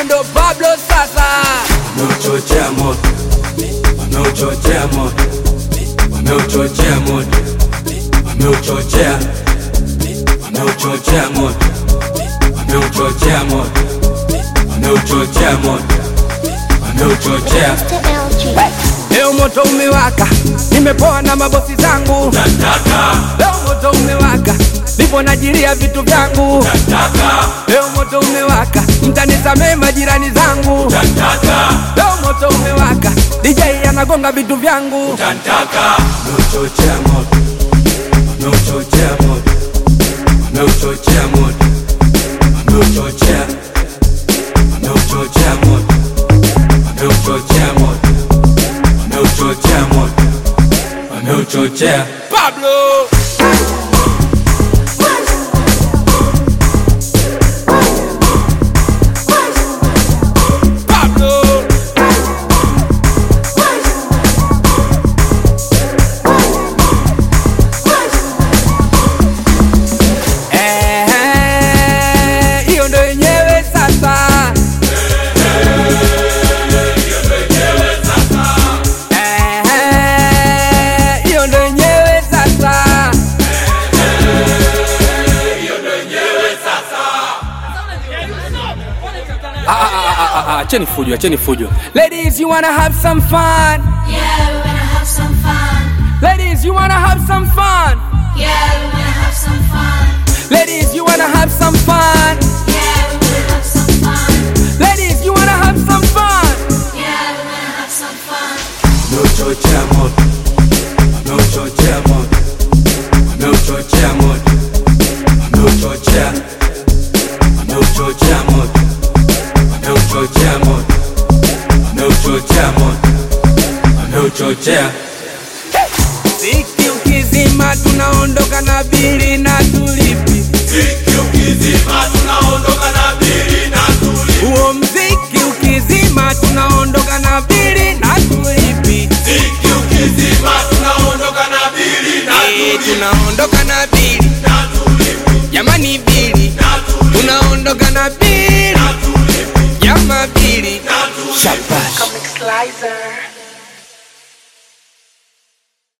Yondo Pablo sasa. Wameuchochea moto, wameuchochea moto, wameuchochea moto, wameuchochea, wameuchochea moto, wameuchochea moto, wameuchochea moto, wameuchochea. Leo moto umewaka, nimepoa na mabosi zangu. Leo moto umewaka, nipo najilia vitu vyangu. Leo moto umewaka, mtanisamee majirani zangu. Leo moto umewaka, DJ anagonga vitu vyangu. Wameuchochea moto, wameuchochea moto, wameuchochea moto, wameuchochea, wameuchochea moto, wameuchochea moto, wameuchochea moto, wameuchochea. Pablo Acheni fujo. Ladies, you wanna have some fun? Yeah, we wanna have some fun. Ladies, you wanna have some fun? Yeah, we wanna have some fun. Ladies, you wanna have some fun? Yeah, we wanna have some fun. Ladies, you wanna have some fun? Yeah, we wanna have some fun. Wameuchochea moto, wameuchochea moto, wameuchochea moto, wameuchochea, wameuchochea moto, wameuchochea moto, wameuchochea moto, wameuchochea. Ziki ukizima tunaondoka na bili na tulipi. Ziki ukizima tunaondoka na bili na tulipi. Huo mziki ukizima tunaondoka na bili na tulipi. Ziki ukizima tunaondoka na bili na tulipi. Tunaondoka na bili na tulipi. Jamani bili na tulipi. Tunaondoka na bili na tulipi. Jama bili na tulipi. Shabash Comic Slicer.